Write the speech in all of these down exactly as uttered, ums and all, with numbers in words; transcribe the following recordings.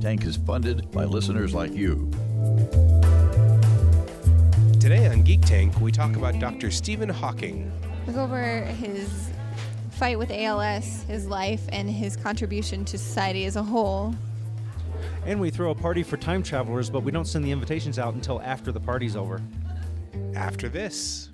Tank is funded by listeners like you. Today on Geek Tank, we talk about Doctor Stephen Hawking. We go over his fight with A L S, his life, and his contribution to society as a whole. And we throw a party for time travelers, but we don't send the invitations out until after the party's over. After this.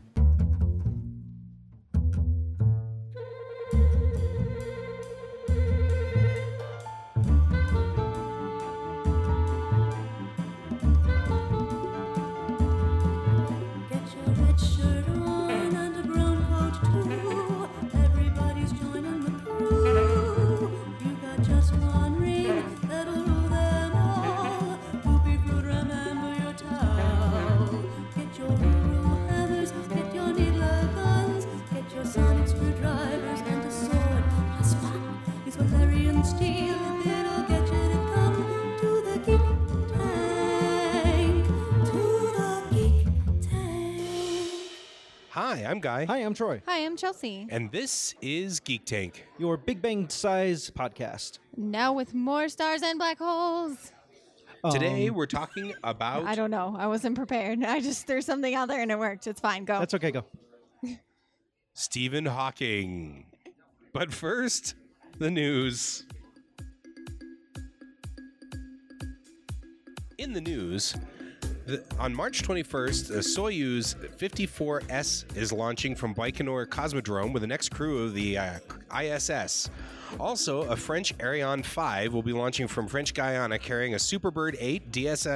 Hi, I'm Guy. Hi, I'm Troy. Hi, I'm Chelsea. And this is Geek Tank. Your Big Bang size podcast. Now with more stars and black holes. Today, Um, we're talking about... I don't know. I wasn't prepared. I just threw something out there and it worked. It's fine. Go. That's okay, go. Stephen Hawking. But first, the news. In the news, the, on March twenty-first, the Soyuz fifty-four S is launching from Baikonur Cosmodrome with the next crew of the uh, I S S. Also, a French Ariane five will be launching from French Guiana carrying a Superbird eight D S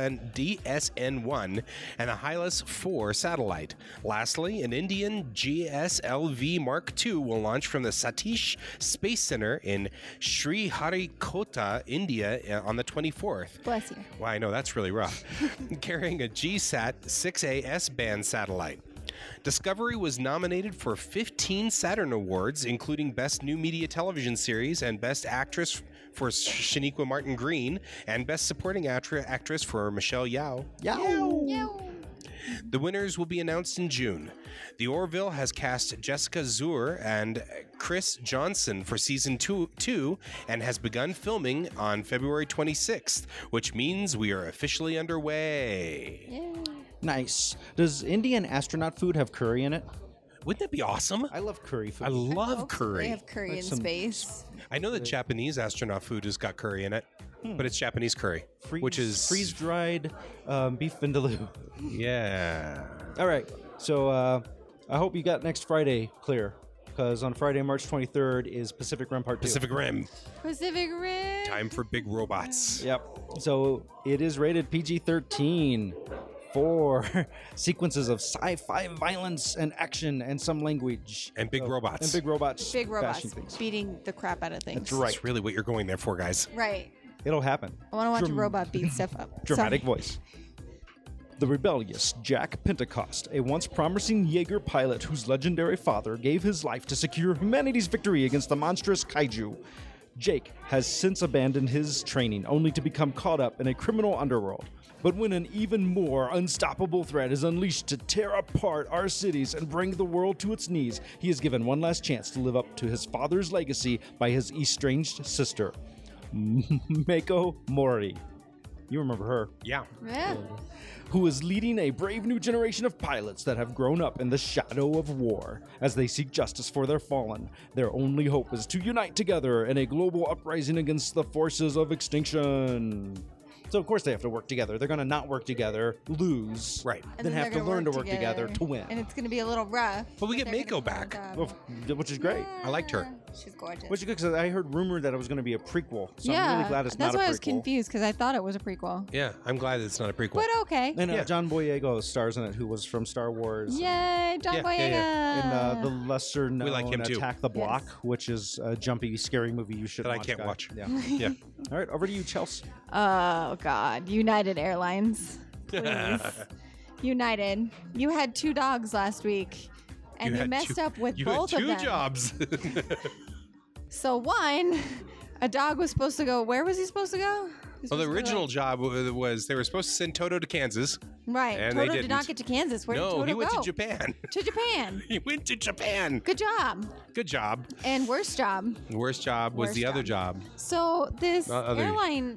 N one and a Hylas four satellite. Lastly, an Indian G S L V Mark two will launch from the Satish Space Center in Sriharikota, India on the twenty-fourth. Bless you. Wow, I know, that's really rough. Carrying a G SAT six A S-band satellite. Discovery was nominated for fifteen Saturn Awards, including Best New Media Television Series and Best Actress for Shaniqua Martin Green and Best Supporting Actra- Actress for Michelle Yeoh. Yeoh. The winners will be announced in June. The Orville has cast Jessica Zuer and Chris Johnson for season two, two and has begun filming on February twenty-sixth, which means we are officially underway. Yeah. Nice. Does Indian astronaut food have curry in it? Wouldn't that be awesome? I love curry food. I love Hope curry. They have curry Like in some- space. I know that Japanese astronaut food has got curry in it, but it's Japanese curry, Freeze, which is freeze-dried um, beef vindaloo. Yeah. All right. So uh, I hope you got next Friday clear, because on Friday, March twenty-third is Pacific Rim Part two. Pacific Rim. Pacific Rim. Time for big robots. Yep. So it is rated P G thirteen for sequences of sci-fi violence and action and some language. And big Oh, robots. And big robots. Big robots bashing things. beating the crap out of things. That's right. That's really what you're going there for, guys. Right. It'll happen. I want to watch Dram- a robot beat stuff up. Dramatic Sorry. voice. The rebellious Jack Pentecost, a once promising Jaeger pilot whose legendary father gave his life to secure humanity's victory against the monstrous kaiju. Jake has since abandoned his training, only to become caught up in a criminal underworld. But when an even more unstoppable threat is unleashed to tear apart our cities and bring the world to its knees, he is given one last chance to live up to his father's legacy by his estranged sister, Mako Mori. You remember her. Yeah. Yeah. Who is leading a brave new generation of pilots that have grown up in the shadow of war. As they seek justice for their fallen, their only hope is to unite together in a global uprising against the forces of extinction. So, of course, they have to work together. They're going to not work together, lose, Right. And then have they're to gonna learn to work together to win. And it's going to be a little rough. But we get they're Mako gonna do a back. job. Well, which is great. I liked her. She's gorgeous. Which is good because I heard rumor that it was going to be a prequel. So yeah, I'm really glad it's that's not a why prequel. I was confused because I thought it was a prequel. Yeah, I'm glad it's not a prequel. But okay. And uh, Yeah. John Boyega stars in it, who was from Star Wars. Yay, John Yeah, Boyega. yeah, yeah. And uh, the lesser known like him, too. Attack the Block, Yes. which is a jumpy, scary movie you should That I watch. can't guy. watch. Yeah. Yeah. All right, over to you, Chelsea. Oh, God. United Airlines. Please. United. You had two dogs last week, and you, had messed two- up with you both had two of them. jobs. So one, a dog was supposed to go. Where was he supposed to go? He was Well, the supposed to go, original like- job w- was they were supposed to send Toto to Kansas. right. and they Toto did not didn't. get to Kansas. Where no, did Toto he went go? to Japan. To Japan. He went to Japan. Good job. Good job. And worst job. The worst job was Worst the other job. job. So this Uh, other- airline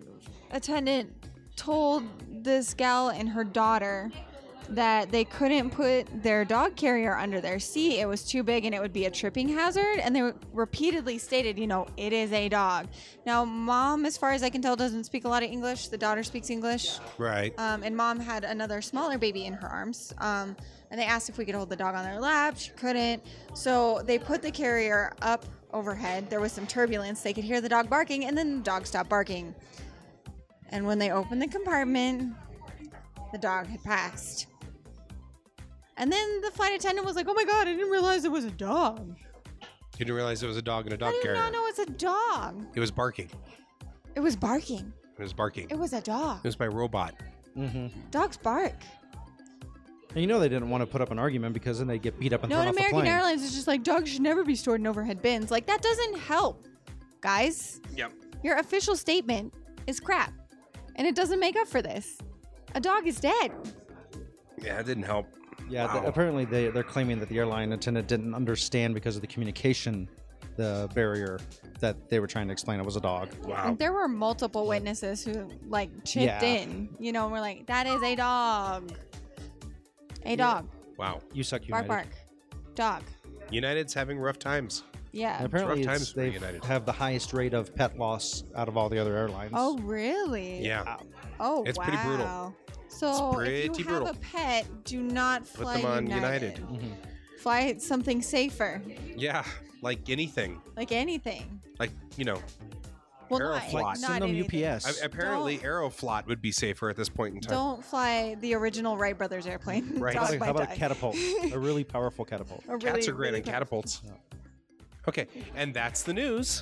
attendant told this gal and her daughter that they couldn't put their dog carrier under their seat. It was too big and it would be a tripping hazard. And they repeatedly stated, you know, it is a dog. Now, mom, as far as I can tell, doesn't speak a lot of English. The daughter speaks English. Right. Um, and mom had another smaller baby in her arms. Um, and they asked if we could hold the dog on their lap. She couldn't. So they put the carrier up overhead. There was some turbulence. They could hear the dog barking, and then the dog stopped barking. And when they opened the compartment, the dog had passed. And then the flight attendant was like, oh my God, I didn't realize it was a dog. You didn't realize it was a dog in a dog I did carrier. not know it's a dog. It was barking. It was barking. It was barking. It was a dog. It was my robot. Mm-hmm. Dogs bark. And you know they didn't want to put up an argument because then they get beat up and No, thrown in off the American plane. Airlines, it's just like, dogs should never be stored in overhead bins. Like, that doesn't help, guys. Yep. Your official statement is crap. And it doesn't make up for this. A dog is dead. Yeah, it didn't help. Yeah, Wow. th- apparently they, they're claiming that the airline attendant didn't understand because of the communication, the barrier that they were trying to explain it was a dog. Wow. And there were multiple witnesses who, like, chipped Yeah. in. You know, and we're like, that is a dog. A dog. Wow. You suck, Bark, United. bark. Dog. United's having rough times. Yeah. And apparently rough it's, times for they United. have the highest rate of pet loss out of all the other airlines. Oh, really? Yeah. Oh, It's wow. pretty brutal. So if pretty you brutal. have a pet, do not Put fly them on United. United. Mhm. Fly something safer, Yeah. Like anything. like anything. Like, you know, Well, Aeroflot. not, Like, not send them U P anything. S. a- apparently Don't- Aeroflot would be safer at this point in time. Don't fly the original Wright brothers airplane. Right. Dog How about, might how about die. a catapult? A really powerful catapult. A Cats really, are great really on catapults. Yeah. Okay, and that's the news.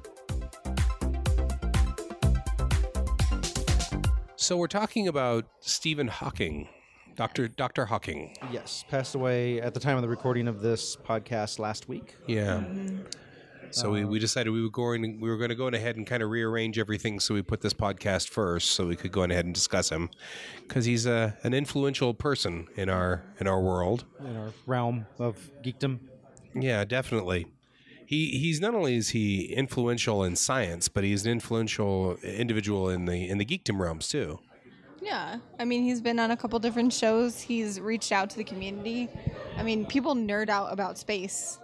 So we're talking about Stephen Hawking, Doctor Doctor Hawking. Yes, passed away at the time of the recording of this podcast last week. Yeah. So we, we decided we were going we were going to go ahead and kind of rearrange everything. So we put this podcast first, so we could go ahead and discuss him, because he's a an influential person in our in our world. In our realm of geekdom. Yeah, definitely. He he's not only is he influential in science, but he's an influential individual in the in the geekdom realms too. Yeah. I mean, he's been on a couple different shows. He's reached out to the community. I mean, people nerd out about space.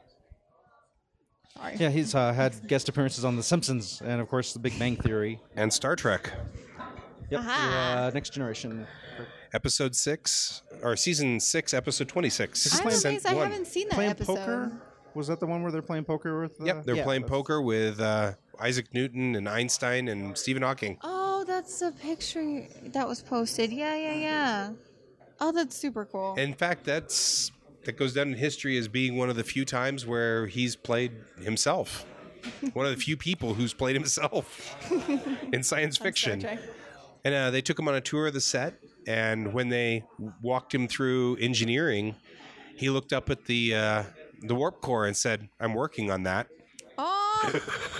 Sorry. Yeah, he's uh, had guest appearances on The Simpsons and, of course, The Big Bang Theory. And Star Trek, Yep, Aha. uh, Next Generation. episode six or season six, episode twenty six. I'm amazed I haven't seen that Playing episode. poker? Was that the one where they're playing poker with? Uh, Yep, they're yeah, playing that's- poker with uh, Isaac Newton and Einstein and Stephen Hawking. Oh, that's a picture that was posted. Yeah, yeah, yeah. Oh, that's super cool. In fact, that's that goes down in history as being one of the few times where he's played himself. One of the few people who's played himself in science fiction. Star Trek. And uh, they took him on a tour of the set, and when they walked him through engineering, he looked up at the uh, the warp core and said, "I'm working on that." Oh,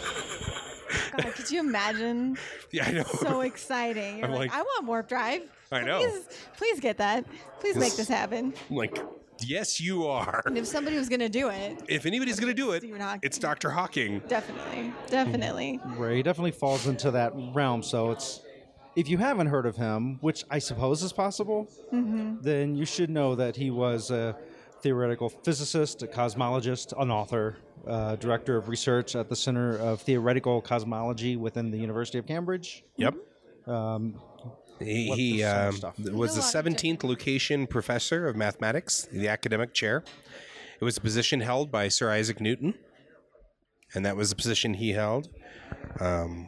God, could you imagine? Yeah, I know. So exciting. You're I'm like, like- I want warp drive. I know. Please, please get that. Please make this happen. I'm like, yes, you are. And if somebody was gonna do it, If anybody's going to do it, Stephen Hawking. it's Doctor Hawking. definitely, definitely. Right, he definitely falls into that realm. So it's if you haven't heard of him, which I suppose is possible, then you should know that he was a theoretical physicist, a cosmologist, an author, uh, director of research at the Center of Theoretical Cosmology within the University of Cambridge. Yep. Um, He, What he the summer um, stuff? was There's the a lot of seventeenth location professor of mathematics, the academic chair. It was a position held by Sir Isaac Newton, and that was the position he held. Um,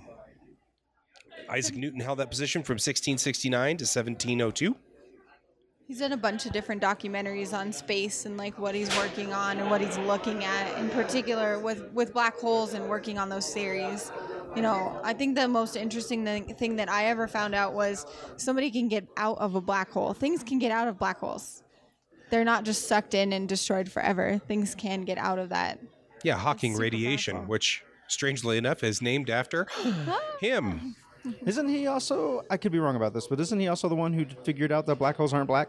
Isaac Newton held that position from sixteen sixty-nine to seventeen oh two. He's done a bunch of different documentaries on space and like what he's working on and what he's looking at, in particular with with black holes and working on those theories. You know, I think the most interesting thing, thing that I ever found out was somebody can get out of a black hole. Things can get out of black holes. They're not just sucked in and destroyed forever. Things can get out of that. Yeah, Hawking super radiation, powerful. which strangely enough is named after him. isn't he also? I could be wrong about this, but isn't he also the one who figured out that black holes aren't black?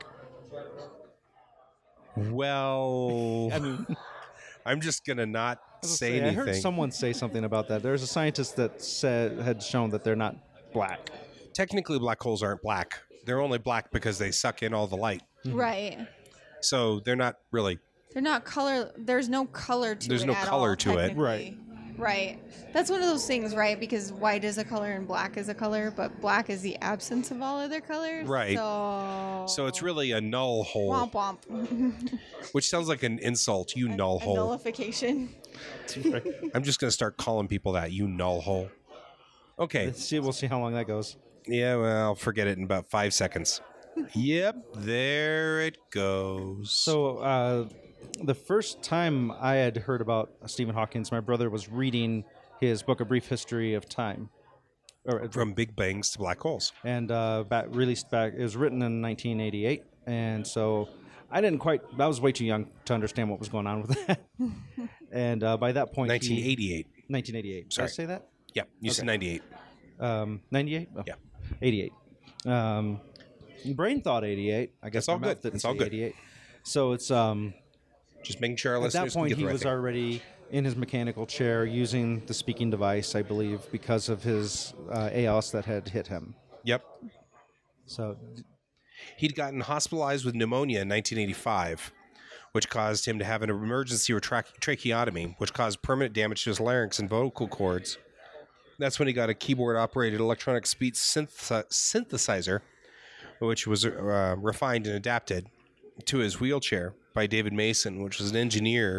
Well, I mean, I'm just gonna not I was say gonna say, I anything. heard someone say something about that. There's a scientist that said had shown that they're not black. Technically, black holes aren't black. They're only black because they suck in all the light. Right. So they're not really. They're not color. There's no color to There's it. no at color all, to it. technically. Right. Right. That's one of those things, right? Because white is a color and black is a color, but black is the absence of all other colors. Right. So, So it's really a null hole, womp womp. which sounds like an insult. You null A hole. nullification. I'm just going to start calling people that. You null hole. Okay. Let's see, we'll see how long that goes. Yeah, well, forget it in about five seconds. Yep, there it goes. So, uh, the first time I had heard about Stephen Hawking, my brother was reading his book, A Brief History of Time. Or, From Big Bangs to Black Holes. and uh, back, released back, it was written in nineteen eighty-eight. And so I didn't quite, I was way too young to understand what was going on with that. And uh, by that point, nineteen he- eighty-eight. nineteen eighty-eight. Sorry. Did I say that? Yeah, you said ninety-eight. Um, ninety-eight? Oh, Yeah. eighty-eight. Um, brain thought eighty-eight. I guess It's all my mouth good. didn't It's all say good. eighty-eight. So it's um, Just making sure our at listeners that point can get he the right was thing. already in his mechanical chair using the speaking device, I believe, because of his uh, A L S that had hit him. Yep. So He'd gotten hospitalized with pneumonia in nineteen eighty-five, which caused him to have an emergency retra- tracheotomy, which caused permanent damage to his larynx and vocal cords. That's when he got a keyboard-operated electronic speech synth- synthesizer, which was uh, refined and adapted to his wheelchair by David Mason, which was an engineer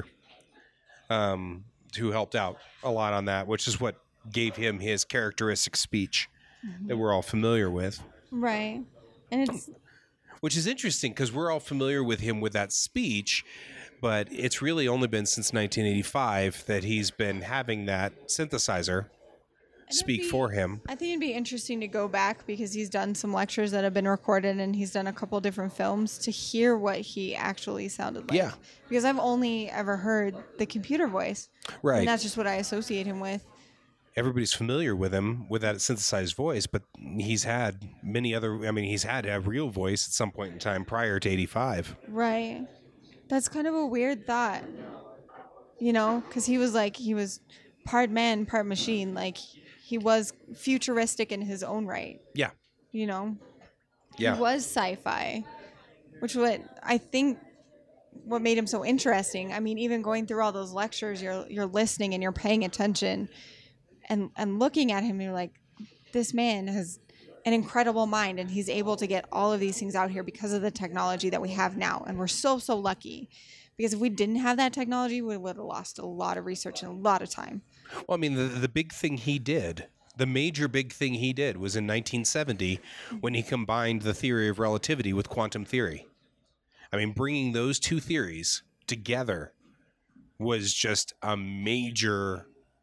um, who helped out a lot on that, which is what gave him his characteristic speech Mm-hmm. that we're all familiar with. Right. And it's Which is interesting because we're all familiar with him with that speech, but it's really only been since nineteen eighty-five that he's been having that synthesizer speak be- for him. I think it'd be interesting to go back because he's done some lectures that have been recorded and he's done a couple different films to hear what he actually sounded like. Yeah. Because I've only ever heard the computer voice. Right. And that's just what I associate him with. Everybody's familiar with him with that synthesized voice, but he's had many other, I mean, he's had a real voice at some point in time prior to eighty-five. Right. That's kind of a weird thought. You know, because he was like, he was part man, part machine. Like, he was futuristic in his own right. Yeah. You know? Yeah. He was sci-fi, which what I think what made him so interesting. I mean, even going through all those lectures, you're you're listening and you're paying attention and and looking at him, you're like, this man has an incredible mind and he's able to get all of these things out here because of the technology that we have now. And we're so, so lucky. Because if we didn't have that technology, we would have lost a lot of research and a lot of time. Well, I mean, the, the big thing he did, the major big thing he did was in nineteen seventy when he combined the theory of relativity with quantum theory. I mean, bringing those two theories together was just a major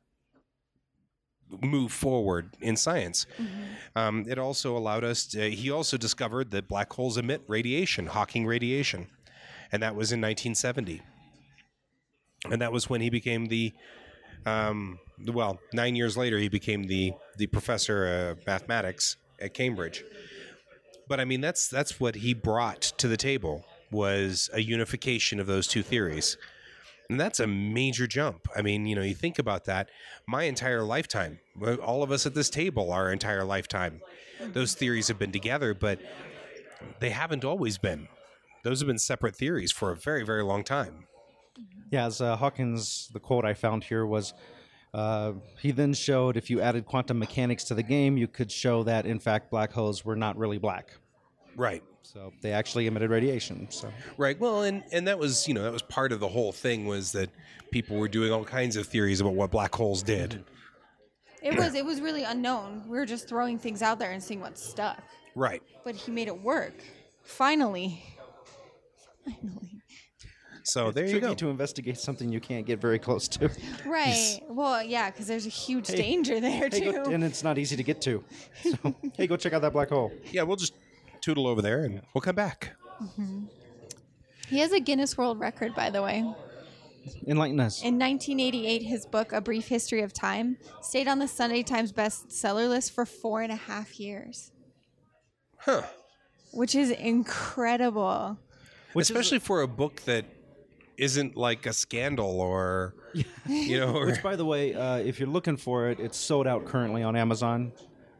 move forward in science. Mm-hmm. Um, it also allowed us to, he also discovered that black holes emit radiation, Hawking radiation. And that was in nineteen seventy. And that was when he became the, um, well, nine years later, he became the, the professor of mathematics at Cambridge. But I mean, that's that's what he brought to the table, was a unification of those two theories. And that's a major jump. I mean, you know, you think about that, my entire lifetime, all of us at this table, our entire lifetime, those theories have been together, but they haven't always been. Those have been separate theories for a very, very long time. Yeah, as uh, Hawkins, the quote I found here was, uh, he then showed if you added quantum mechanics to the game, you could show that, in fact, black holes were not really black. Right. So they actually emitted radiation. So Right. Well, and, and that was, you know, that was part of the whole thing, was that people were doing all kinds of theories about what black holes did. It was it was really unknown. We were just throwing things out there and seeing what stuck. Right. But he made it work. Finally. Finally. So it's there you tricky go. to investigate something you can't get very close to. Right. Well, yeah, because there's a huge Hey, danger there, Hey, too. go, and it's not easy to get to. So, hey, go check out that black hole. Yeah, we'll just tootle over there and we'll come back. He has a Guinness World Record, by the way. Enlighten us. In nineteen eighty-eight, his book, A Brief History of Time, stayed on the Sunday Times bestseller list for four and a half years, Huh. which is incredible. Which is- Especially for a book that isn't like a scandal or, you know, or, Which, by the way, uh, if you're looking for it, it's sold out currently on Amazon.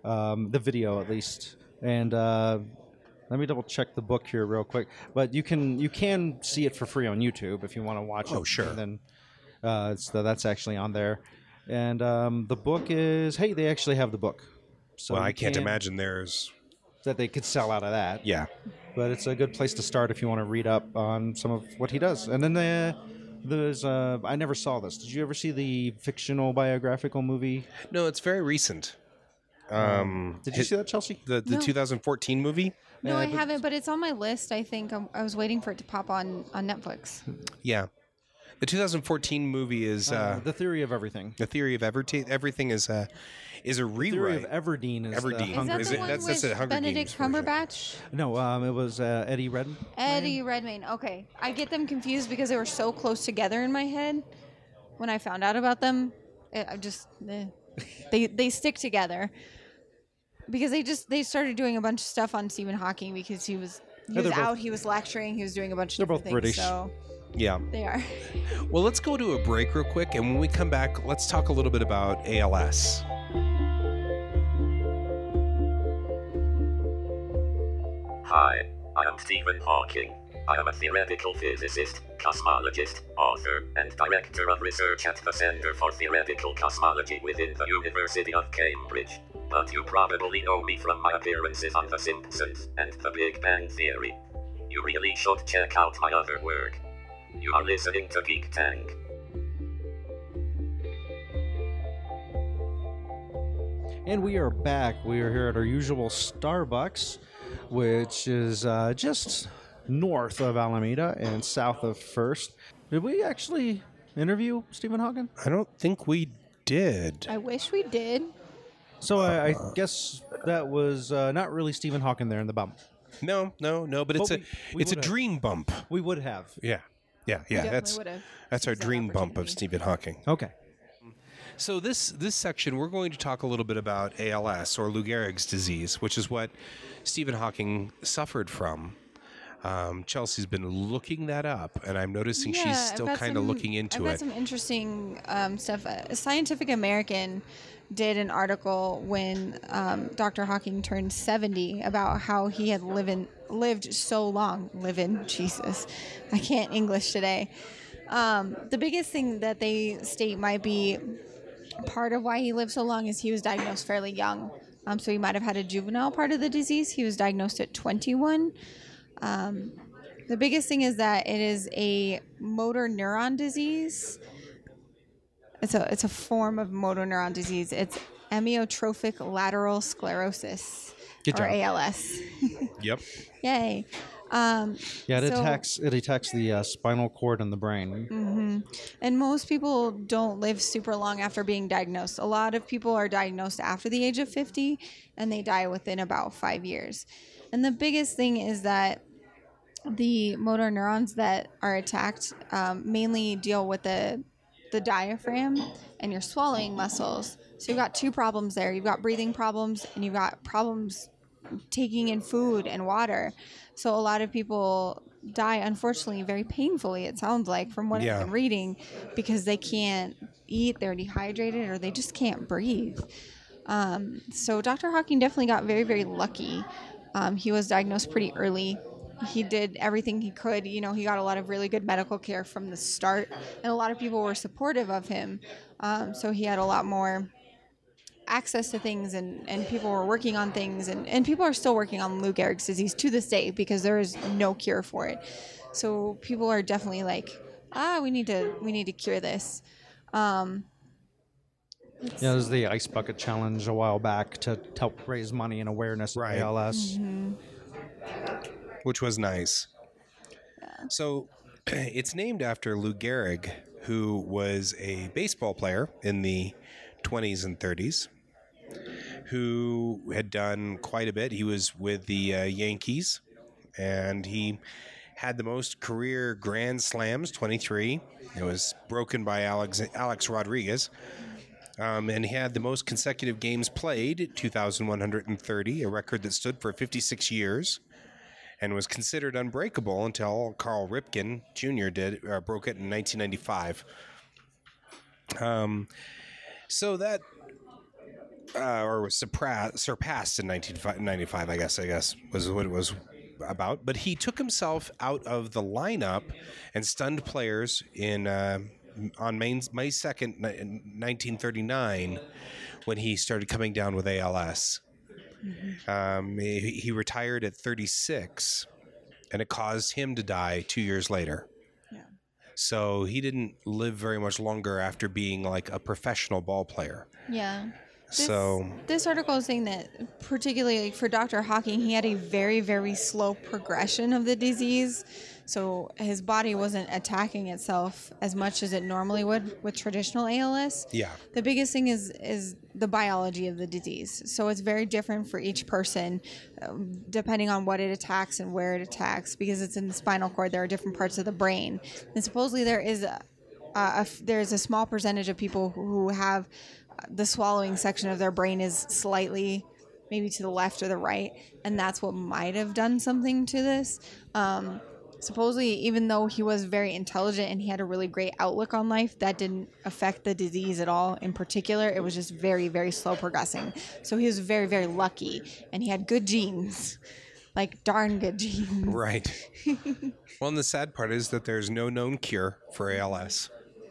um, the video at least. And uh, let me double check the book here real quick. But you can you can see it for free on YouTube if you want to watch it. Oh, sure. And then uh, so that's actually on there. And um, the book is hey, they actually have the book. So well, I you can't can- imagine there's. that they could sell out of that. Yeah. But it's a good place to start if you want to read up on some of what he does. And then the, there's, uh, I never saw this. Did you ever see the fictional biographical movie? No, it's very recent. Um, Did you his- see that, Chelsea? the the No. two thousand fourteen movie? No, Uh, I but- haven't, but it's on my list. I think I'm, I was waiting for it to pop on on Netflix. Yeah. The two thousand fourteen movie is uh, Uh, the Theory of Everything. the theory of everything. Everything is a is a Theory rewrite. of Everdeen is Everdeen. the Is Hunger- that Hunger is the it- one that's- that's with a Hunger Benedict Games version. Cumberbatch? No, um, it was uh, Eddie Redmayne. Eddie Redmayne. Okay, I get them confused because they were so close together in my head. When I found out about them, it, I just eh. they they stick together because they just they started doing a bunch of stuff on Stephen Hawking because he was he Yeah, was they're both- out, he was lecturing, he was doing a bunch of They're different both things. British. So Yeah. they are. Well, let's go to a break real quick, and when we come back, let's talk a little bit about A L S. Hi, I am Stephen Hawking. I am a theoretical physicist, cosmologist, author, and director of research at the Center for Theoretical Cosmology within the University of Cambridge. But you probably know me from my appearances on The Simpsons and The Big Bang Theory. You really should check out my other work. You are listening to Geek Tank. And we are back. We are here at our usual Starbucks, which is uh, just north of Alameda and south of First. Did we actually interview Stephen Hawking? I don't think we did. I wish we did. So I, I guess that was uh, not really Stephen Hawking there in the bump. No, no, no. But it's But a we- we it's a would've. dream bump. We would have. Yeah, yeah, yeah. definitely That's would've. that's our It's an dream bump of opportunity. Stephen Hawking. Okay. So this this section, we're going to talk a little bit about A L S, or Lou Gehrig's disease, which is what Stephen Hawking suffered from. Um, Chelsea's been looking that up, and I'm noticing she's I've still got kind of some- looking into I've got it. some interesting um, stuff. Uh, Scientific American did an article when um, Doctor Hawking turned seventy about how he had living, lived so long. Living, Jesus. I can't English today. Um, the biggest thing that they state might be part of why he lived so long is he was diagnosed fairly young. Um, so he might have had a juvenile part of the disease. He was diagnosed at twenty-one. Um, the biggest thing is that it is a motor neuron disease. It's a it's a form of motor neuron disease. It's amyotrophic lateral sclerosis, Good or job. A L S. Yep. Yay! Um, Yeah, it so- attacks it attacks the uh, spinal cord and the brain. And most people don't live super long after being diagnosed. A lot of people are diagnosed after the age of fifty and they die within about five years. And the biggest thing is that the motor neurons that are attacked um, mainly deal with the the diaphragm and your swallowing muscles. So you've got two problems there. You've got breathing problems and you've got problems taking in food and water. So a lot of people die, unfortunately, very painfully, it sounds like, from what Yeah. I've been reading, because they can't eat, they're dehydrated, or they just can't breathe. Um, so Doctor Hawking definitely got very, very lucky. Um, he was diagnosed pretty early. He did everything he could. You know, he got a lot of really good medical care from the start, and a lot of people were supportive of him. Um, so he had a lot more access to things, and, and people were working on things, and, and people are still working on Lou Gehrig's disease to this day because there is no cure for it. So people are definitely like, ah, we need to we need to cure this. Um, Yeah, there's the Ice Bucket Challenge a while back to help raise money and awareness of Right. A L S. Which was nice. So it's named after Lou Gehrig, who was a baseball player in the twenties and thirties, who had done quite a bit. He was with the uh, Yankees, and he had the most career grand slams, twenty-three. It was broken by Alex, Alex Rodriguez. Um, and he had the most consecutive games played, two thousand one hundred thirty, a record that stood for fifty-six years. And was considered unbreakable until Carl Ripken Junior did uh, broke it in nineteen ninety-five. Um, so that uh, or was surpassed, surpassed in nineteen ninety-five, I guess, I guess, was what it was about. But he took himself out of the lineup and stunned players in uh, on May, May second, nineteen thirty-nine, when he started coming down with A L S. Mm-hmm. Um, he, he retired at thirty-six, and it caused him to die two years later. Yeah. So he didn't live very much longer after being like a professional ball player. Yeah. This, so this article is saying that particularly for Doctor Hawking, he had a very, very slow progression of the disease. So his body wasn't attacking itself as much as it normally would with traditional A L S. Yeah. The biggest thing is is the biology of the disease. So it's very different for each person, um, depending on what it attacks and where it attacks. Because it's in the spinal cord, there are different parts of the brain, and supposedly there is a, a, a there's a small percentage of people who have the swallowing section of their brain is slightly maybe to the left or the right, and that's what might have done something to this. Um, supposedly, even though he was very intelligent and he had a really great outlook on life, that didn't affect the disease at all. In particular, it was just very, very slow progressing. So he was very, very lucky, and he had good genes, like darn good genes. Right. Well, and the sad part is that there's no known cure for A L S.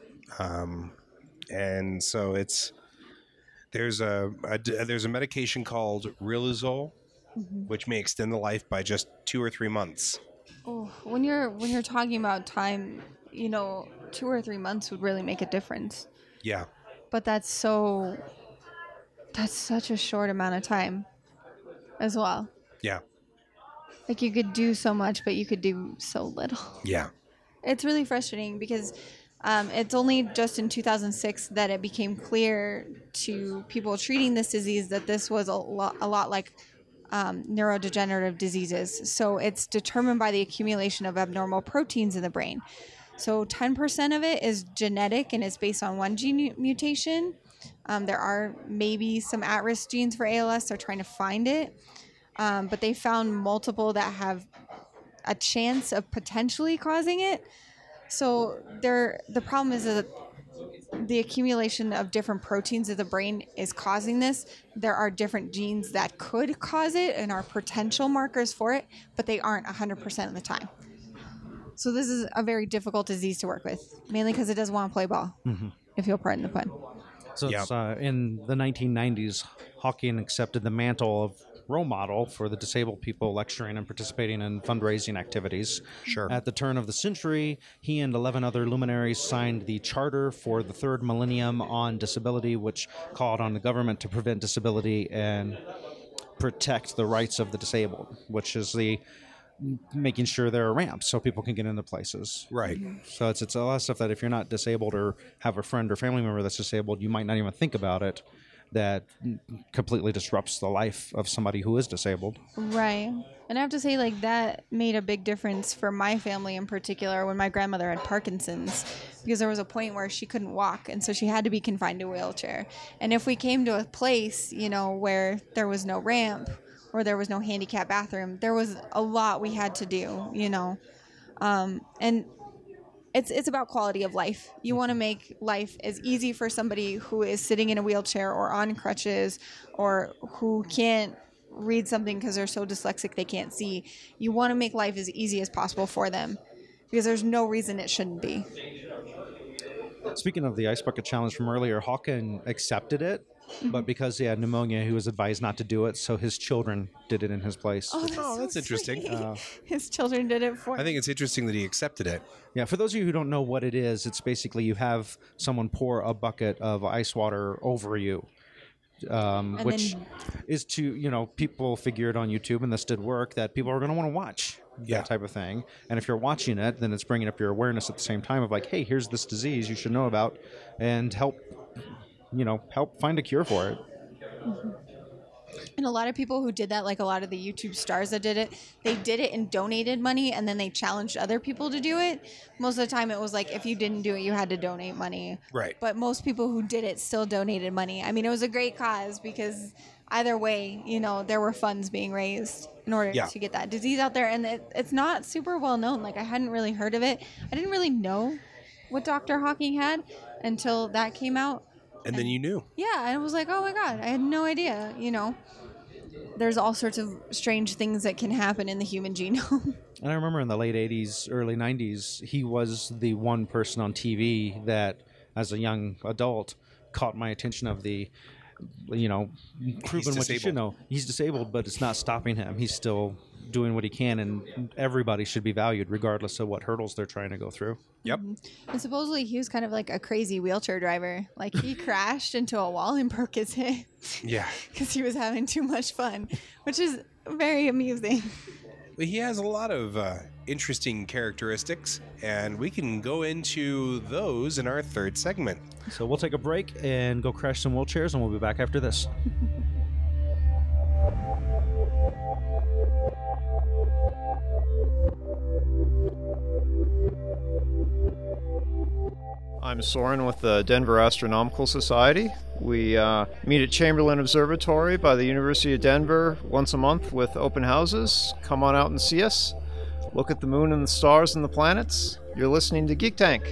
Um, and so it's... There's a, a there's a medication called Riluzole, mm-hmm. which may extend the life by just two or three months. Oh, when you're when you're talking about time, you know, two or three months would really make a difference. Yeah. But that's so that's such a short amount of time as well. Yeah. Like you could do so much, but you could do so little. Yeah. It's really frustrating because Um, it's only just in two thousand six that it became clear to people treating this disease that this was a lot, a lot like um, neurodegenerative diseases. So it's determined by the accumulation of abnormal proteins in the brain. So ten percent of it is genetic and it's based on one gene mutation. Um, there are maybe some at-risk genes for A L S. They're trying to find it. Um, but they found multiple that have a chance of potentially causing it. So there, the problem is that the accumulation of different proteins of the brain is causing this. There are different genes that could cause it and are potential markers for it, but they aren't one hundred percent of the time. So this is a very difficult disease to work with, mainly because it doesn't want to play ball, mm-hmm. if you'll pardon the pun. So yep. it's, uh, in the nineteen nineties, Hawking accepted the mantle of role model for the disabled people, lecturing and participating in fundraising activities. Sure. At the turn of the century, he and eleven other luminaries signed the Charter for the Third Millennium on Disability, which called on the government to prevent disability and protect the rights of the disabled, which is the making sure there are ramps so people can get into places. Right. So it's it's a lot of stuff that if you're not disabled or have a friend or family member that's disabled, you might not even think about it. That completely disrupts the life of somebody who is disabled. Right. And I have to say, like, that made a big difference for my family in particular when my grandmother had Parkinson's, because there was a point where she couldn't walk, and so she had to be confined to a wheelchair. And if we came to a place, you know, where there was no ramp or there was no handicap bathroom, there was a lot we had to do, you know. Um, and It's it's about quality of life. You want to make life as easy for somebody who is sitting in a wheelchair or on crutches or who can't read something because they're so dyslexic they can't see. You want to make life as easy as possible for them because there's no reason it shouldn't be. Speaking of the Ice Bucket Challenge from earlier, Hawking accepted it, mm-hmm. but because he had pneumonia, he was advised not to do it, so his children did it in his place. Oh, that's, oh, so that's interesting. Uh, his children did it for him. I think it's interesting that he accepted it. Yeah, for those of you who don't know what it is, it's basically you have someone pour a bucket of ice water over you, um, which then, is to, you know, people figured on YouTube, and this did work, that people are going to want to watch yeah. that type of thing. And if you're watching it, then it's bringing up your awareness at the same time of like, hey, here's this disease you should know about and help, you know, help find a cure for it. Mm-hmm. And a lot of people who did that, like a lot of the YouTube stars that did it, they did it and donated money, and then they challenged other people to do it. Most of the time it was like, if you didn't do it, you had to donate money. Right. But most people who did it still donated money. I mean, it was a great cause because either way, you know, there were funds being raised in order yeah. to get that disease out there. And it, it's not super well known. Like, I hadn't really heard of it. I didn't really know what Doctor Hawking had until that came out. And then you knew. Yeah, and I was like, oh my God, I had no idea, you know. There's all sorts of strange things that can happen in the human genome. And I remember in the late eighties, early nineties, he was the one person on T V that, as a young adult, caught my attention of the, you know, proving what you should know. He's disabled, but it's not stopping him. He's still doing what he can, and everybody should be valued regardless of what hurdles they're trying to go through. Yep. And supposedly he was kind of like a crazy wheelchair driver. Like he crashed into a wall and broke his hip. Yeah. Because he was having too much fun, which is very amusing. But he has a lot of uh, interesting characteristics, and we can go into those in our third segment. So we'll take a break and go crash some wheelchairs, and we'll be back after this. I'm Soren with the Denver Astronomical Society. We uh, meet at Chamberlain Observatory by the University of Denver once a month with open houses. Come on out and see us. Look at the moon and the stars and the planets. You're listening to Geek Tank.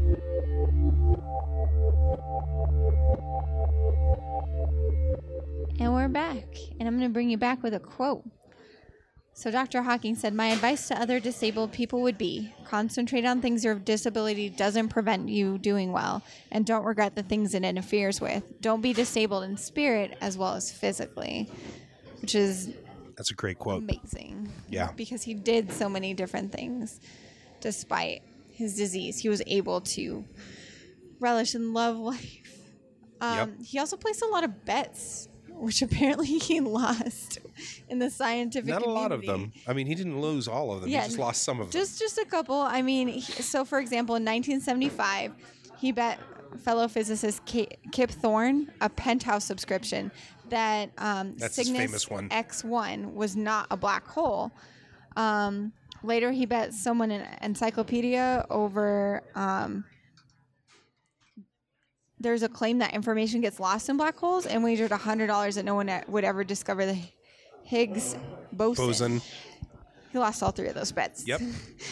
And we're back. And I'm going to bring you back with a quote. So Doctor Hawking said, my advice to other disabled people would be, concentrate on things your disability doesn't prevent you doing well, and don't regret the things it interferes with. Don't be disabled in spirit as well as physically, which is That's a great quote. amazing. Yeah. Because he did so many different things despite his disease. He was able to relish and love life. Um, Yep. He also placed a lot of bets, which apparently he lost in the scientific Not a lot of community. them. I mean, he didn't lose all of them. Yeah, he just lost some of them. Just just a couple. I mean, he, so for example, in nineteen seventy-five, he bet fellow physicist Ki- Kip Thorne a Penthouse subscription that um, That's his Cygnus famous one. X one was not a black hole. Um, later, he bet someone in Encyclopedia over. Um, there's a claim that information gets lost in black holes, and wagered one hundred dollars that no one would ever discover the Higgs boson. Boson. He lost all three of those bets. Yep.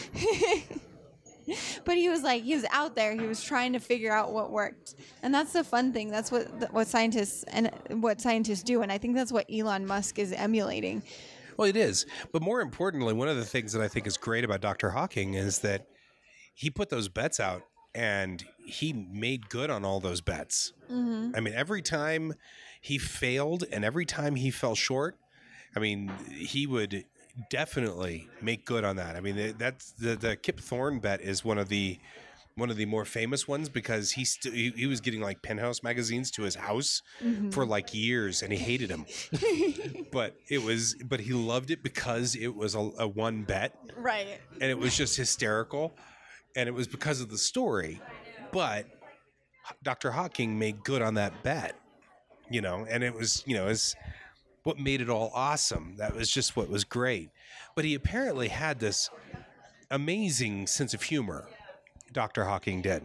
But he was like, he was out there. He was trying to figure out what worked, and that's the fun thing. That's what what scientists and what scientists do, and I think that's what Elon Musk is emulating. Well, it is. But more importantly, one of the things that I think is great about Doctor Hawking is that he put those bets out, and he made good on all those bets. Mm-hmm. I mean, every time he failed and every time he fell short, I mean, he would definitely make good on that. I mean, that's the the Kip Thorne bet is one of the one of the more famous ones because he st- he, he was getting like Penthouse magazines to his house Mm-hmm. for like years, and he hated him. but it was, but he loved it because it was a, a one bet, Right. and it was just hysterical, and it was because of the story. But Doctor Hawking made good on that bet, you know, and it was, you know, it's what made it all awesome. That was just what was great. But he apparently had this amazing sense of humor. Doctor Hawking did.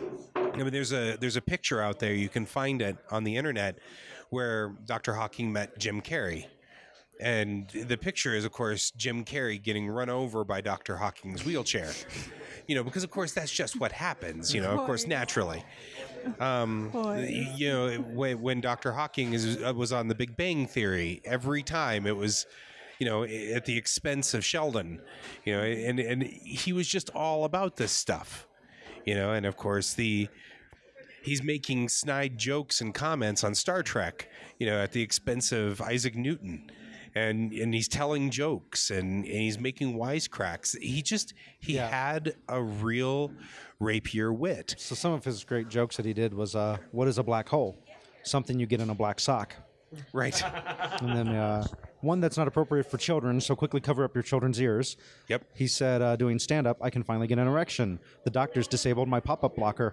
I mean, there's a there's a picture out there, you can find it on the internet, where Doctor Hawking met Jim Carrey. And the picture is, of course, Jim Carrey getting run over by Doctor Hawking's wheelchair. You know, because, of course, that's just what happens, you know, of course, naturally. Um, you know, when, when Doctor Hawking is, uh, was on The Big Bang Theory, every time it was, you know, at the expense of Sheldon, you know, and, and he was just all about this stuff, you know, and, of course, the... he's making snide jokes and comments on Star Trek, you know, at the expense of Isaac Newton. And and he's telling jokes and, and he's making wisecracks. He just, he Yeah. had a real rapier wit. So some of his great jokes that he did was, uh, what is a black hole? Something you get in a black sock. Right. And then uh, one that's not appropriate for children, so quickly cover up your children's ears. Yep. He said, uh, doing stand-up, I can finally get an erection. The doctors disabled my pop-up blocker.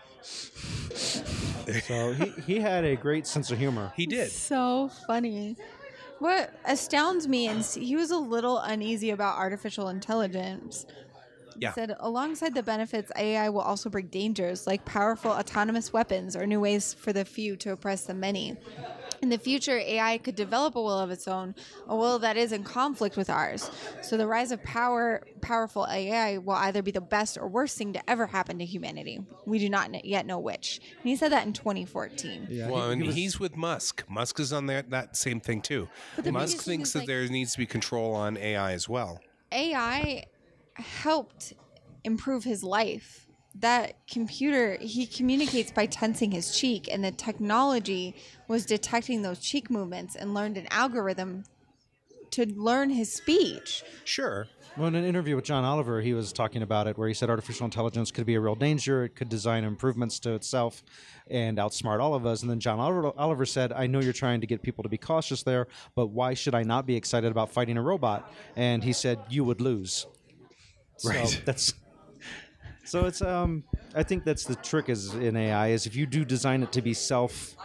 So he, he had a great sense of humor. He did. So funny. What astounds me is he was a little uneasy about artificial intelligence. Yeah. He said, alongside the benefits, A I will also bring dangers like powerful autonomous weapons or new ways for the few to oppress the many. In the future, A I could develop a will of its own, a will that is in conflict with ours. So the rise of power, powerful A I will either be the best or worst thing to ever happen to humanity. We do not kn- yet know which. And he said that in twenty fourteen. Yeah, Well, he- and he was- he's with Musk. Musk is on that, that same thing too. But the Musk biggest thing thinks is, that like- there needs to be control on A I as well. A I helped improve his life. That computer, he communicates by tensing his cheek, and the technology was detecting those cheek movements and learned an algorithm to learn his speech. Sure. Well, in an interview with John Oliver, he was talking about it, where he said artificial intelligence could be a real danger. It could design improvements to itself and outsmart all of us. And then John Oliver, Oliver said, I know you're trying to get people to be cautious there, but why should I not be excited about fighting a robot? And he said, you would lose. Right. So that's... So it's um I think that's the trick is in A I is if you do design it to be self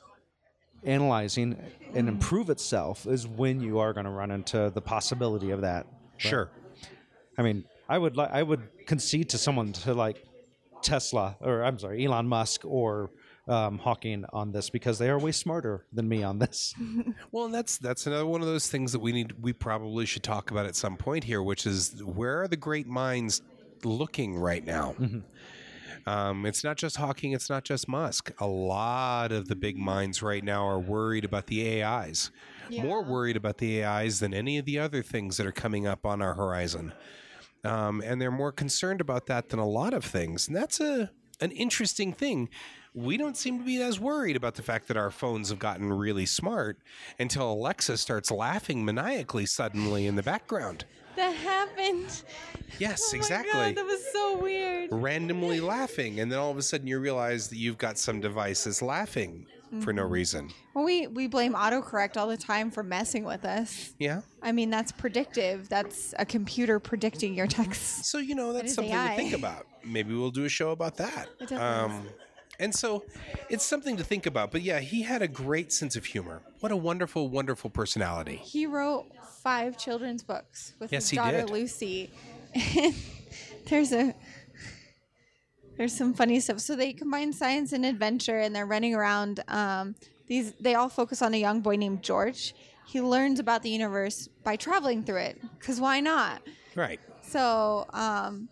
analyzing and improve itself is when you are going to run into the possibility of that. Sure. I mean, I would li- I would concede to someone to like Tesla or I'm sorry, Elon Musk or um, Hawking on this because they are way smarter than me on this. Well, that's that's another one of those things that we need we probably should talk about at some point here, which is where are the great minds looking right now? Um, it's not just Hawking, it's not just Musk. A lot of the big minds right now are worried about the A Is, more worried about the A Is than any of the other things that are coming up on our horizon. Um, and they're more concerned about that than a lot of things. And that's a an interesting thing. We don't seem to be as worried about the fact that our phones have gotten really smart until Alexa starts laughing maniacally suddenly in the background. That happened. Yes, Oh my exactly. God, that was so weird. Randomly laughing, and then all of a sudden you realize that you've got some device that's laughing for no reason. Well, we, we blame autocorrect all the time for messing with us. Yeah. I mean, that's predictive. That's a computer predicting your text. So, you know, that's is something A I. to think about. Maybe we'll do a show about that. It definitely Um, and so it's something to think about. But yeah, he had a great sense of humor. What a wonderful, wonderful personality. He wrote five children's books with Yes, his he daughter did. Lucy. And there's a there's some funny stuff. So they combine science and adventure, and they're running around. Um, these they all focus on a young boy named George. He learns about the universe by traveling through it, because why not? Right. So um,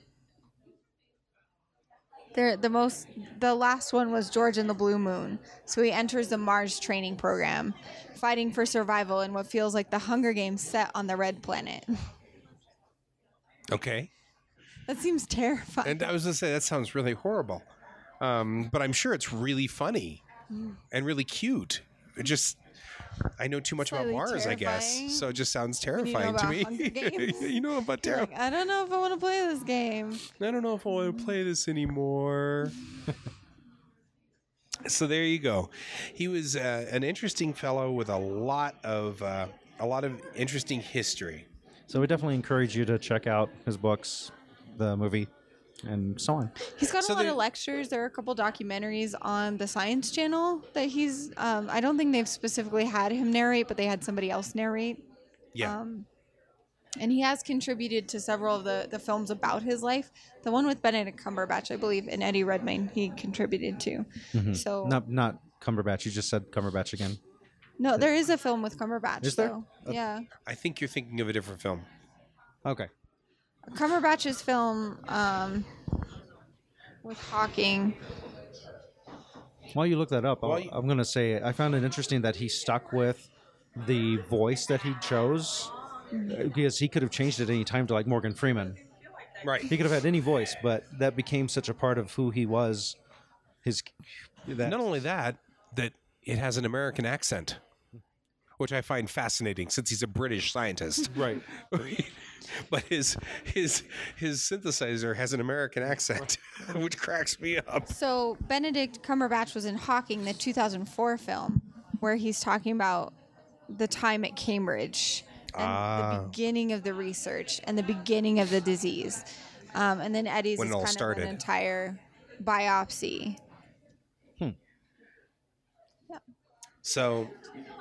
they're the most the last one was George and the Blue Moon. So he enters the Mars training program, fighting for survival in what feels like the Hunger Games set on the Red Planet. Okay. That seems terrifying. And I was going to say, that sounds really horrible. Um, but I'm sure it's really funny and really cute. It just, I know too much Slightly about Mars, I guess. terrifying. So it just sounds you know terrifying to about me. Hunger Games? You know about You're terror. like, I don't know if I want to play this game. I don't know if I want to play this anymore. So there you go. He was uh, an interesting fellow with a lot of uh, a lot of interesting history. So we definitely encourage you to check out his books, the movie, and so on. He's got So a lot there- of lectures. There are a couple documentaries on the Science Channel that he's. Um, I don't think they've specifically had him narrate, but they had somebody else narrate. Yeah. Um, and he has contributed to several of the, the films about his life. The one with Benedict Cumberbatch, I believe, and Eddie Redmayne, he contributed to. So Not not Cumberbatch. You just said Cumberbatch again. no, there is a film with Cumberbatch. Is there? though. Yeah, I think you're thinking of a different film. Okay. Cumberbatch's film um, with Hawking. While you look that up, I'll, While you- I'm going to say I found it interesting that he stuck with the voice that he chose because he could have changed it any time to like Morgan Freeman. Right. He could have had any voice, but that became such a part of who he was. His that Not only that, that it has an American accent, which I find fascinating since he's a British scientist. right. But his his his synthesizer has an American accent, which cracks me up. So Benedict Cumberbatch was in Hawking, the two thousand four film, where he's talking about the time at Cambridge and Ah. the beginning of the research and the beginning of the disease. Um, and then Eddie's When is it all kind started. of an entire biopsy. So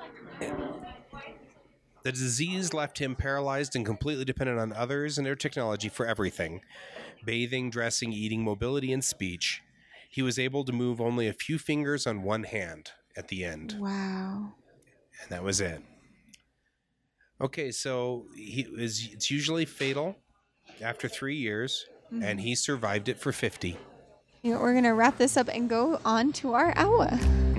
the disease left him paralyzed and completely dependent on others and their technology for everything: bathing, dressing, eating, mobility, and speech. He was able to move only a few fingers on one hand at the end. Wow. and that was it. Okay, so he is. It's usually fatal after three years, Mm-hmm. and he survived it for fifty. You know, we're gonna wrap this up and go on to our hour.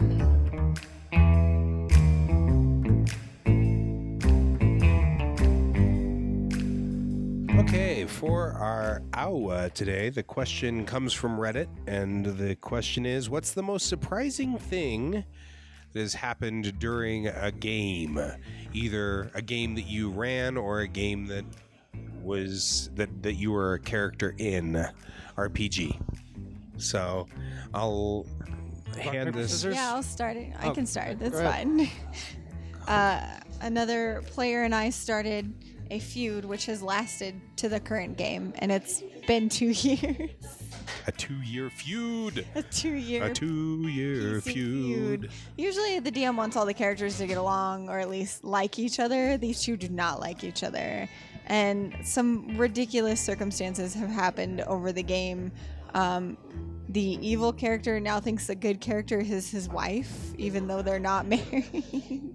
Okay, for our hour today, the question comes from Reddit, and the question is, what's the most surprising thing that has happened during a game? Either a game that you ran or a game that was that, that you were a character in, R P G. So I'll hand paper, this. scissors? Yeah, I'll start it. I Oh, can start. That's go ahead. fine. Uh, another player and I started a feud which has lasted to the current game, and it's been two years. A two-year feud. A two-year A two-year piece of feud. Usually the D M wants all the characters to get along or at least like each other. These two do not like each other. And some ridiculous circumstances have happened over the game. Um, the evil character now thinks the good character is his wife, even though they're not married.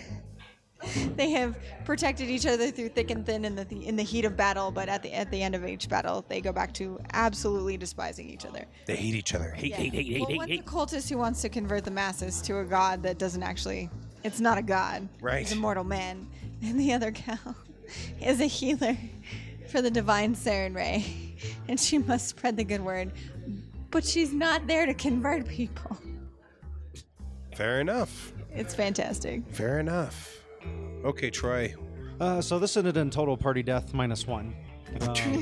They have protected each other through thick and thin in the in the heat of battle, but at the at the end of each battle, they go back to absolutely despising each other. They hate each other. Hate, Yeah. hate, hate, hate, well, hate, one's hate. a cultist who wants to convert the masses to a god that doesn't actually. It's not a god. Right. He's a mortal man, and the other gal is a healer for the divine Saren Ray, and she must spread the good word. But she's not there to convert people. Fair enough. It's fantastic. Fair enough. Okay, Troy. Uh, so this ended in total party death minus one. Um,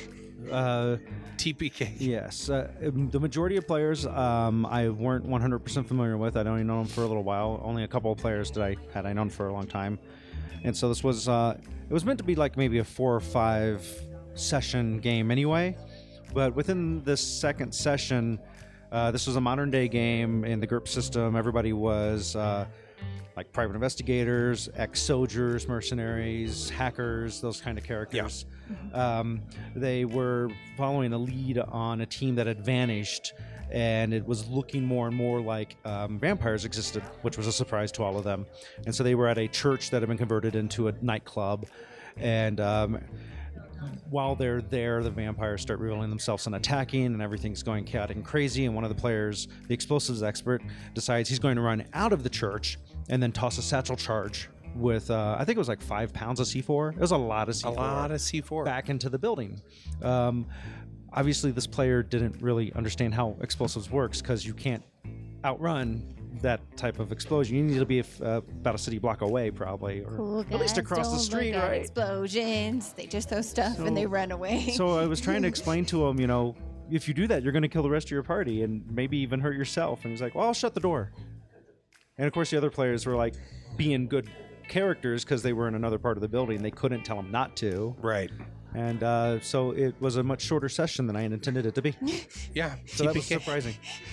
uh, T P K. yes, uh, the majority of players um, I weren't one hundred percent familiar with. I'd only known them for a little while. Only a couple of players that I had I known for a long time, and so this was uh, it was meant to be like maybe a four or five session game anyway. But within this second session, uh, this was a modern day game in the GURPS system. Everybody was uh, like private investigators, ex-soldiers, mercenaries, hackers, those kind of characters. Um, they were following a lead on a team that had vanished, and it was looking more and more like um, vampires existed, which was a surprise to all of them. And so they were at a church that had been converted into a nightclub, and um, while they're there, the vampires start revealing themselves and attacking, and everything's going chaotic and crazy. And one of the players, the explosives expert, decides he's going to run out of the church and then toss a satchel charge with, uh, I think it was like five pounds of C four. It was a lot of C A four. lot of C four. Back into the building. Um, obviously, this player didn't really understand how explosives works because you can't outrun that type of explosion. You need to be uh, about a city block away, probably, or Cool at least guys across the don't street, look at right? Explosions. They just throw stuff and they run away. So I was trying to explain to him, you know, if you do that, you're going to kill the rest of your party and maybe even hurt yourself. And he's like, well, I'll shut the door. And of course, the other players were like being good characters because they were in another part of the building. They couldn't tell him not to. Right. And uh, so it was a much shorter session than I had intended it to be. Yeah. So that was T P K. surprising.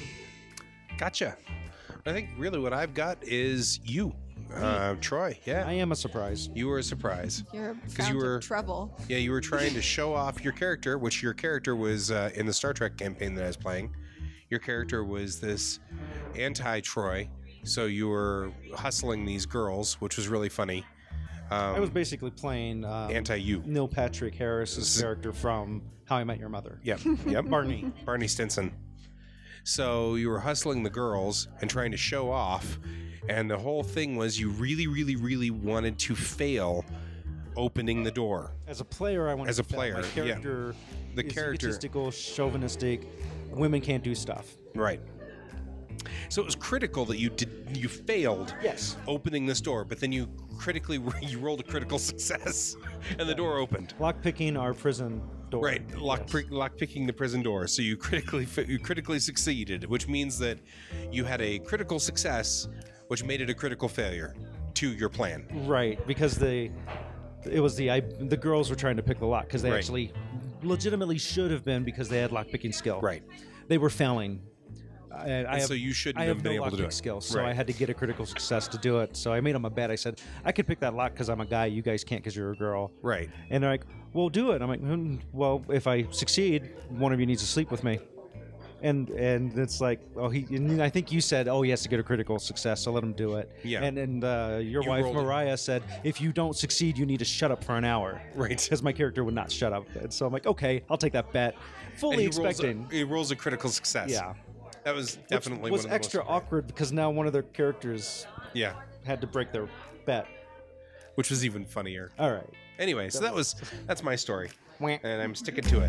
Gotcha. I think really what I've got is you, uh, Troy. Yeah. I am a surprise. You were a surprise. You're a 'Cause fount you were- of trouble. Yeah, you were trying to show off your character, which your character was uh, in the Star Trek campaign that I was playing. Your character was this anti-Troy, so you were hustling these girls, which was really funny. Um, I was basically playing um, anti-you. Neil Patrick Harris's character from How I Met Your Mother. Yep, yep. Barney. Barney Stinson. So you were hustling the girls and trying to show off, and the whole thing was you really, really, really wanted to fail opening the door. As a player, I want As to a fail. player, My yeah. character The is character- egotistical, chauvinistic. Women can't do stuff. Right. So it was critical that you did you failed Yes. opening this door, but then you critically you rolled a critical success, and the door opened. Lockpicking our prison door. Right, lock Yes. pri- lock picking the prison door. So you critically fi- you critically succeeded, which means that you had a critical success, which made it a critical failure to your plan. Right, because they, it was the I, the girls were trying to pick the lock because they Right. actually legitimately should have been because they had lockpicking skill. Right. They were failing. I, I And have, so you shouldn't I have have been no able to do lockpick it. skills, so Right. I had to get a critical success to do it. So I made them a bet. I said, I could pick that lock because I'm a guy. You guys can't because you're a girl. Right. And they're like, well, do it. I'm like, hmm, well, if I succeed, one of you needs to sleep with me. And and it's like, oh, he. And I think you said, oh, he has to get a critical success, so let him do it. Yeah. And and uh, your You wife rolled it. Mariah said, if you don't succeed, you need to shut up for an hour. Right. Because my character would not shut up. And so I'm like, okay, I'll take that bet. And Fully he expecting. rolls, a, he rolls a critical success. Yeah. That was definitely Which was one of the extra most, awkward because now one of their characters Yeah. had to break their bet. Which was even funnier. All right. Anyway, so that was that's my story, Wah. and I'm sticking to it.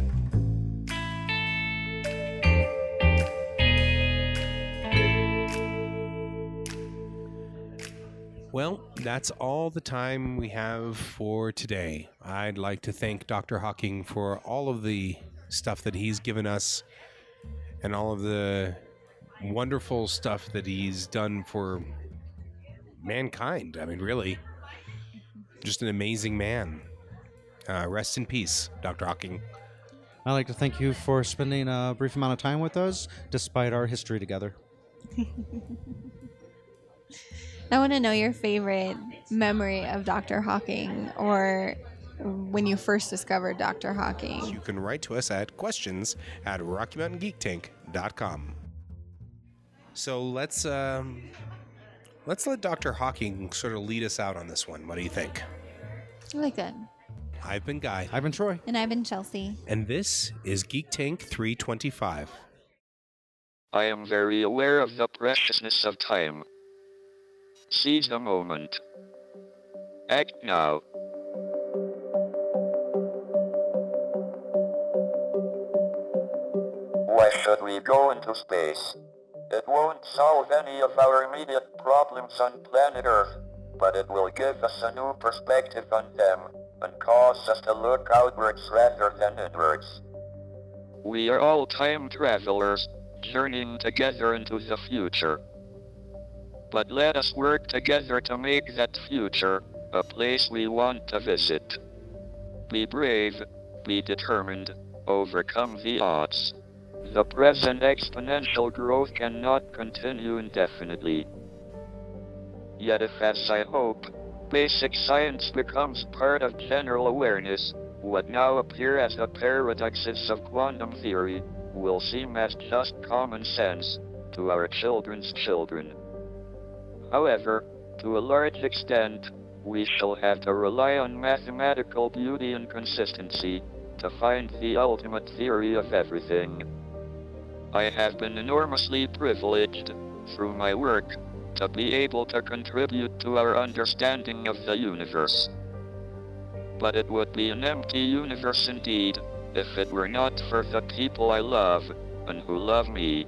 Well, that's all the time we have for today. I'd like to thank Doctor Hawking for all of the stuff that he's given us and all of the wonderful stuff that he's done for mankind. I mean, really, just an amazing man. Uh, rest in peace, Doctor Hawking. I'd like to thank you for spending a brief amount of time with us, despite our history together. I want to know your favorite memory of Doctor Hawking, or when you first discovered Doctor Hawking. You can write to us at questions at rocky mountain geek tank dot com. So let's um, let's let Doctor Hawking sort of lead us out on this one. What do you think? I like that. I've been Guy, I've been Troy. And I've been Chelsea. and this is Geek Tank three twenty-five. I am very aware of the preciousness of time. Seize the moment. Act now. Why should we go into space? It won't solve any of our immediate problems on planet Earth, but it will give us a new perspective on them and cause us to look outwards rather than inwards. We are all time travelers, journeying together into the future. But let us work together to make that future a place we want to visit. Be brave, be determined, overcome the odds. The present exponential growth cannot continue indefinitely. Yet if, as I hope, basic science becomes part of general awareness, what now appear as the paradoxes of quantum theory will seem as just common sense to our children's children. However, to a large extent, we shall have to rely on mathematical beauty and consistency to find the ultimate theory of everything. I have been enormously privileged, through my work, to be able to contribute to our understanding of the universe. But it would be an empty universe indeed, if it were not for the people I love, and who love me.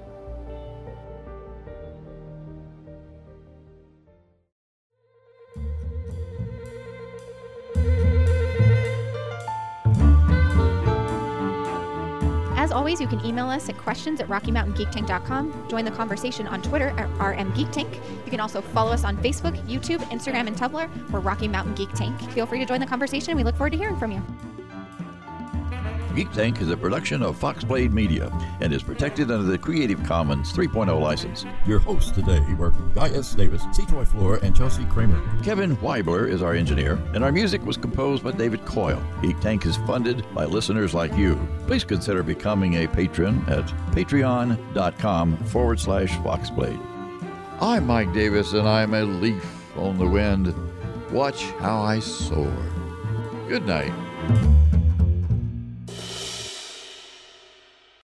As always, you can email us at questions at rocky mountain geek tank dot com. Join the conversation on Twitter at R M Geek Tank. You can also follow us on Facebook, YouTube, Instagram, and Tumblr. We're Rocky Mountain Geek Tank. Feel free to join the conversation. We look forward to hearing from you. Geek Tank is a production of Foxblade Media and is protected under the Creative Commons three point oh license. Your hosts today were Guy S. Davis, C. Troy Floor, and Chelsea Kramer. Kevin Weibler is our engineer, and our music was composed by David Coyle. Geek Tank is funded by listeners like you. Please consider becoming a patron at patreon.com forward slash Foxblade. I'm Mike Davis, and I'm a leaf on the wind. Watch how I soar. Good night.